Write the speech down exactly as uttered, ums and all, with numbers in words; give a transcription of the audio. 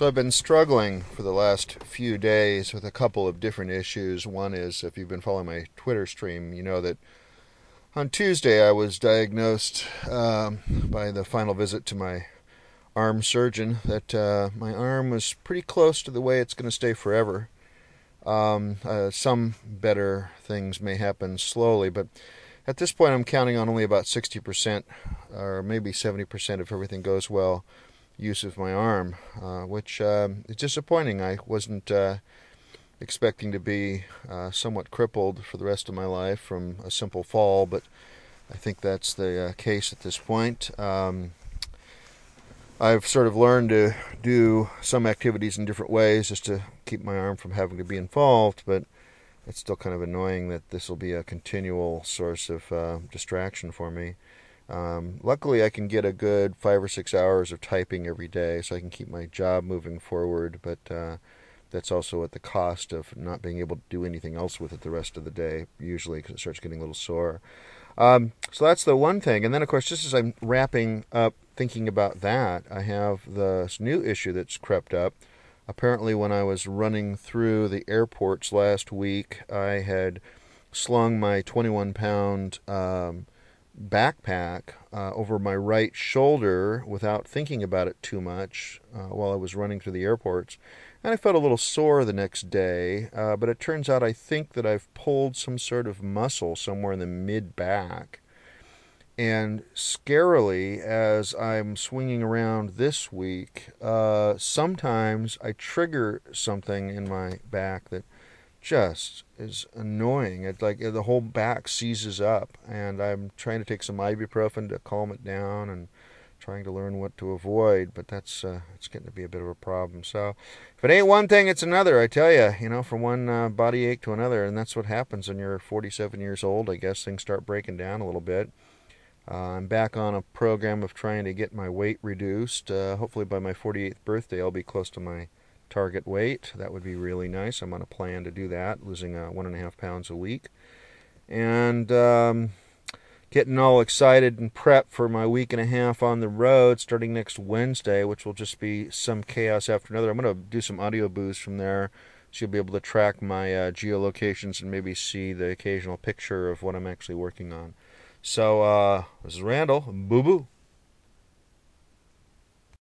So I've been struggling for the last few days with a couple of different issues. One is, if you've been following my Twitter stream, you know that on Tuesday I was diagnosed um, by the final visit to my arm surgeon that uh, my arm was pretty close to the way it's going to stay forever. Um, uh, some better things may happen slowly, but at this point I'm counting on only about sixty percent or maybe seventy percent if everything goes well use of my arm, uh, which uh, is disappointing. I wasn't uh, expecting to be uh, somewhat crippled for the rest of my life from a simple fall, but I think that's the uh, case at this point. Um, I've sort of learned to do some activities in different ways just to keep my arm from having to be involved, but it's still kind of annoying that this will be a continual source of uh, distraction for me. Um, luckily, I can get a good five or six hours of typing every day, so I can keep my job moving forward, but uh, that's also at the cost of not being able to do anything else with it the rest of the day, usually, because it starts getting a little sore. Um, so that's the one thing. And then, of course, just as I'm wrapping up thinking about that, I have this new issue that's crept up. Apparently, when I was running through the airports last week, I had slung my twenty-one pound um, backpack uh, over my right shoulder without thinking about it too much uh, while I was running through the airports. And I felt a little sore the next day, uh, but it turns out I think that I've pulled some sort of muscle somewhere in the mid-back. And scarily, as I'm swinging around this week, uh, sometimes I trigger something in my back that just is annoying. It's like the whole back seizes up, and I'm trying to take some ibuprofen to calm it down and trying to learn what to avoid, but that's uh, it's getting to be a bit of a problem. So if it ain't one thing, it's another, I tell you, you know, from one uh, body ache to another, and that's what happens when you're forty-seven years old. I guess things start breaking down a little bit. Uh, I'm back on a program of trying to get my weight reduced. Uh, hopefully by my forty-eighth birthday, I'll be close to my target weight. That would be really nice. I'm on a plan to do that, losing uh, one and a half pounds a week. And um, getting all excited and prepped for my week and a half on the road starting next Wednesday, which will just be some chaos after another. I'm going to do some audio booze from there, so you'll be able to track my uh, geolocations and maybe see the occasional picture of what I'm actually working on. So, uh, this is Randall. Boo-boo.